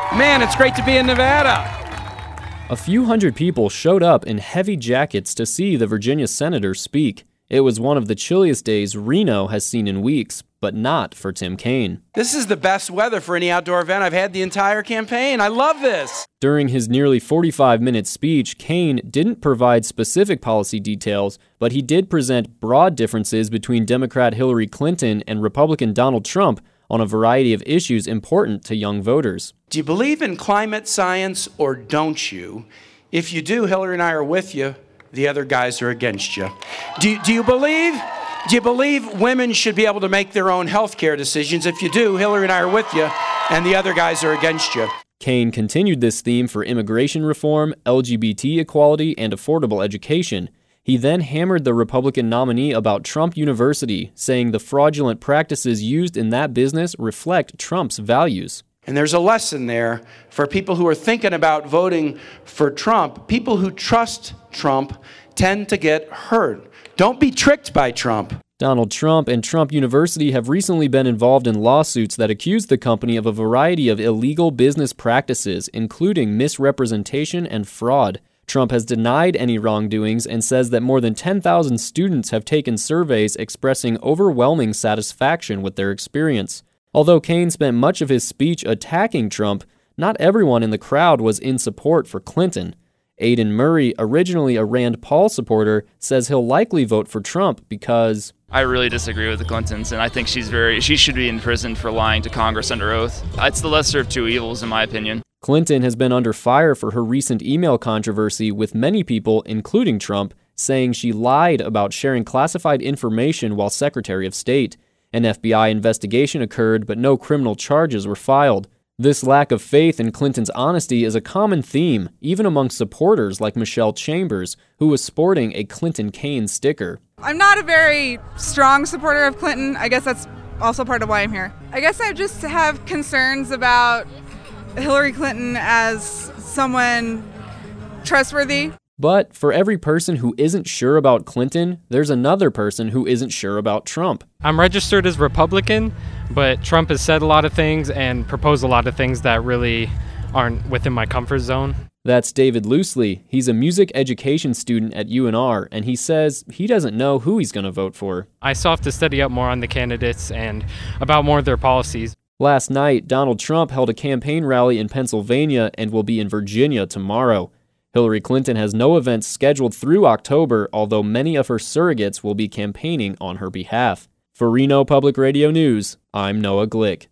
Man, it's great to be in Nevada. A few hundred people showed up in heavy jackets to see the Virginia senator speak. It was one of the chilliest days Reno has seen in weeks, but not for Tim Kaine. This is the best weather for any outdoor event I've had the entire campaign. I love this. During his nearly 45-minute speech, Kaine didn't provide specific policy details, but he did present broad differences between Democrat Hillary Clinton and Republican Donald Trump on a variety of issues important to young voters. Do you believe in climate science or don't you? If you do, Hillary and I are with you. The other guys are against you. Do you believe women should be able to make their own health care decisions? If you do, Hillary and I are with you, and the other guys are against you. Kaine continued this theme for immigration reform, LGBT equality, and affordable education. He then hammered the Republican nominee about Trump University, saying the fraudulent practices used in that business reflect Trump's values. And there's a lesson there for people who are thinking about voting for Trump. People who trust Trump tend to get hurt. Don't be tricked by Trump. Donald Trump and Trump University have recently been involved in lawsuits that accuse the company of a variety of illegal business practices, including misrepresentation and fraud. Trump has denied any wrongdoings and says that more than 10,000 students have taken surveys expressing overwhelming satisfaction with their experience. Although Kaine spent much of his speech attacking Trump, not everyone in the crowd was in support for Clinton. Aidan Murray, originally a Rand Paul supporter, says he'll likely vote for Trump because I really disagree with the Clintons, and I think she should be in prison for lying to Congress under oath. It's the lesser of two evils, in my opinion. Clinton has been under fire for her recent email controversy, with many people, including Trump, saying she lied about sharing classified information while Secretary of State. An FBI investigation occurred, but no criminal charges were filed. This lack of faith in Clinton's honesty is a common theme, even among supporters like Michelle Chambers, who was sporting a Clinton-Kaine sticker. I'm not a very strong supporter of Clinton. I guess that's also part of why I'm here. I guess I just have concerns about Hillary Clinton as someone trustworthy. But for every person who isn't sure about Clinton, there's another person who isn't sure about Trump. I'm registered as Republican, but Trump has said a lot of things and proposed a lot of things that really aren't within my comfort zone. That's David Loosely. He's a music education student at UNR, and he says he doesn't know who he's going to vote for. I still have to study up more on the candidates and about more of their policies. Last night, Donald Trump held a campaign rally in Pennsylvania and will be in Virginia tomorrow. Hillary Clinton has no events scheduled through October, although many of her surrogates will be campaigning on her behalf. For Reno Public Radio News, I'm Noah Glick.